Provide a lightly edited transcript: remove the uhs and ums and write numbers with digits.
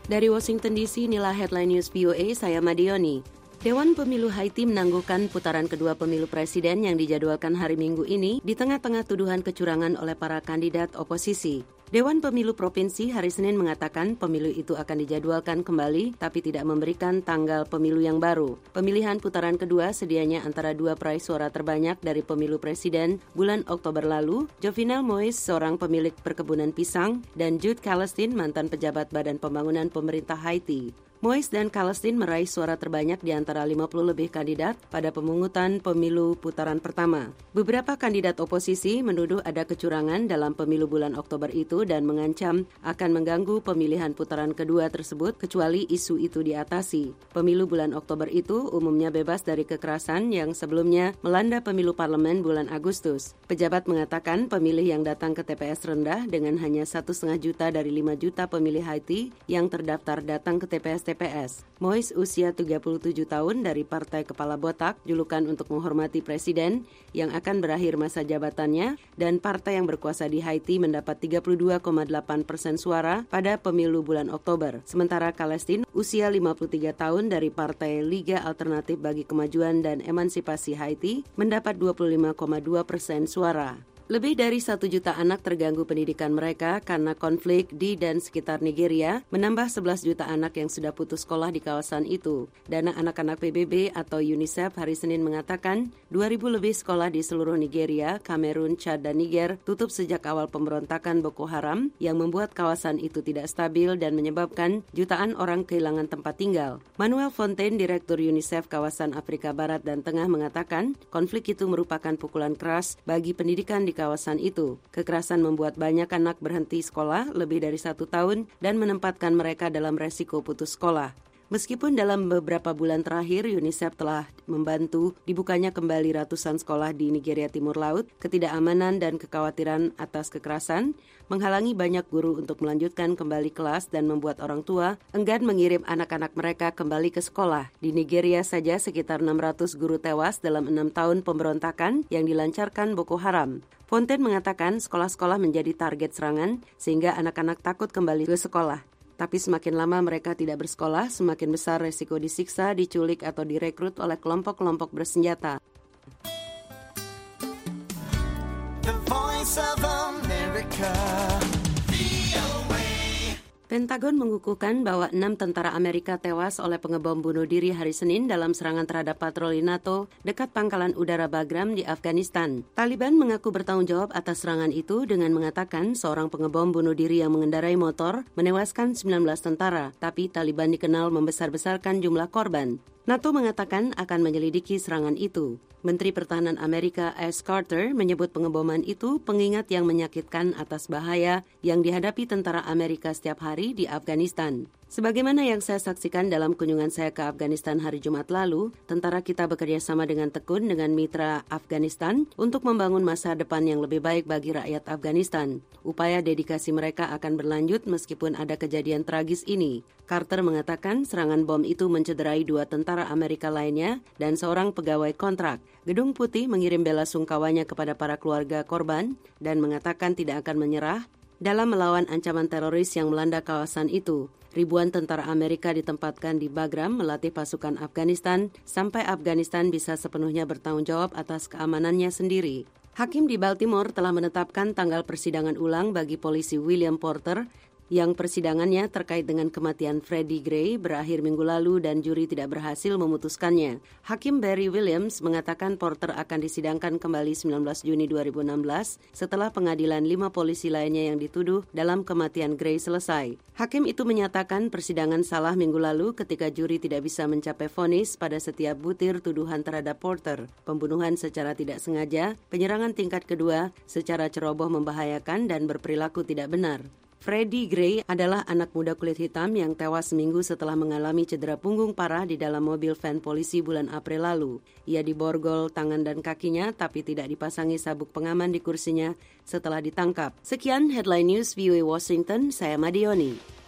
Dari Washington DC, inilah Headline News VOA, saya Madioni. Dewan Pemilu Haiti menangguhkan putaran kedua pemilu presiden yang dijadwalkan hari Minggu ini di tengah-tengah tuduhan kecurangan oleh para kandidat oposisi. Dewan Pemilu Provinsi hari Senin mengatakan pemilu itu akan dijadwalkan kembali tapi tidak memberikan tanggal pemilu yang baru. Pemilihan putaran kedua sedianya antara dua peraih suara terbanyak dari pemilu presiden bulan Oktober lalu, Jovenel Moïse, seorang pemilik perkebunan pisang, dan Jude Calestin, mantan pejabat Badan Pembangunan Pemerintah Haiti. Moïse dan Calestin meraih suara terbanyak di antara 50 lebih kandidat pada pemungutan pemilu putaran pertama. Beberapa kandidat oposisi menuduh ada kecurangan dalam pemilu bulan Oktober itu dan mengancam akan mengganggu pemilihan putaran kedua tersebut kecuali isu itu diatasi. Pemilu bulan Oktober itu umumnya bebas dari kekerasan yang sebelumnya melanda pemilu parlemen bulan Agustus. Pejabat mengatakan pemilih yang datang ke TPS rendah dengan hanya 1,5 juta dari 5 juta pemilih Haiti yang terdaftar datang ke TPS. Moïse usia 37 tahun dari Partai Kepala Botak, julukan untuk menghormati presiden yang akan berakhir masa jabatannya, dan partai yang berkuasa di Haiti mendapat 32,8% suara pada pemilu bulan Oktober. Sementara Calestin usia 53 tahun dari Partai Liga Alternatif bagi Kemajuan dan Emansipasi Haiti mendapat 25,2% suara. Lebih dari 1 juta anak terganggu pendidikan mereka karena konflik di dan sekitar Nigeria, menambah 11 juta anak yang sudah putus sekolah di kawasan itu. Dana Anak-anak PBB atau UNICEF hari Senin mengatakan 2.000 lebih sekolah di seluruh Nigeria, Kamerun, Chad, dan Niger tutup sejak awal pemberontakan Boko Haram yang membuat kawasan itu tidak stabil dan menyebabkan jutaan orang kehilangan tempat tinggal. Manuel Fontaine, Direktur UNICEF kawasan Afrika Barat dan Tengah mengatakan konflik itu merupakan pukulan keras bagi pendidikan di kawasan itu. Kekerasan membuat banyak anak berhenti sekolah lebih dari 1 tahun dan menempatkan mereka dalam resiko putus sekolah. Meskipun dalam beberapa bulan terakhir UNICEF telah membantu dibukanya kembali ratusan sekolah di Nigeria Timur Laut, ketidakamanan dan kekhawatiran atas kekerasan menghalangi banyak guru untuk melanjutkan kembali kelas dan membuat orang tua enggan mengirim anak-anak mereka kembali ke sekolah. Di Nigeria saja sekitar 600 guru tewas dalam 6 tahun pemberontakan yang dilancarkan Boko Haram. Fontaine mengatakan sekolah-sekolah menjadi target serangan sehingga anak-anak takut kembali ke sekolah. Tapi semakin lama mereka tidak bersekolah, semakin besar resiko disiksa, diculik, atau direkrut oleh kelompok-kelompok bersenjata. The Voice of America. Pentagon mengukuhkan bahwa 6 tentara Amerika tewas oleh pengebom bunuh diri hari Senin dalam serangan terhadap patroli NATO dekat pangkalan udara Bagram di Afghanistan. Taliban mengaku bertanggung jawab atas serangan itu dengan mengatakan seorang pengebom bunuh diri yang mengendarai motor menewaskan 19 tentara, tapi Taliban dikenal membesar-besarkan jumlah korban. NATO mengatakan akan menyelidiki serangan itu. Menteri Pertahanan Amerika Ash Carter menyebut pengeboman itu pengingat yang menyakitkan atas bahaya yang dihadapi tentara Amerika setiap hari di Afghanistan. Sebagaimana yang saya saksikan dalam kunjungan saya ke Afghanistan hari Jumat lalu, tentara kita bekerja sama dengan tekun dengan mitra Afghanistan untuk membangun masa depan yang lebih baik bagi rakyat Afghanistan. Upaya dedikasi mereka akan berlanjut meskipun ada kejadian tragis ini. Carter mengatakan serangan bom itu mencederai 2 tentara Amerika lainnya dan seorang pegawai kontrak. Gedung Putih mengirim bela sungkawanya kepada para keluarga korban dan mengatakan tidak akan menyerah dalam melawan ancaman teroris yang melanda kawasan itu. Ribuan tentara Amerika ditempatkan di Bagram melatih pasukan Afghanistan sampai Afghanistan bisa sepenuhnya bertanggung jawab atas keamanannya sendiri. Hakim di Baltimore telah menetapkan tanggal persidangan ulang bagi polisi William Porter yang persidangannya terkait dengan kematian Freddie Gray berakhir minggu lalu dan juri tidak berhasil memutuskannya. Hakim Barry Williams mengatakan Porter akan disidangkan kembali 19 Juni 2016 setelah pengadilan 5 polisi lainnya yang dituduh dalam kematian Gray selesai. Hakim itu menyatakan persidangan salah minggu lalu ketika juri tidak bisa mencapai vonis pada setiap butir tuduhan terhadap Porter. Pembunuhan secara tidak sengaja, penyerangan tingkat kedua, secara ceroboh membahayakan dan berperilaku tidak benar. Freddie Gray adalah anak muda kulit hitam yang tewas seminggu setelah mengalami cedera punggung parah di dalam mobil van polisi bulan April lalu. Ia diborgol tangan dan kakinya tapi tidak dipasangi sabuk pengaman di kursinya setelah ditangkap. Sekian Headline News VOA Washington, saya Madioni.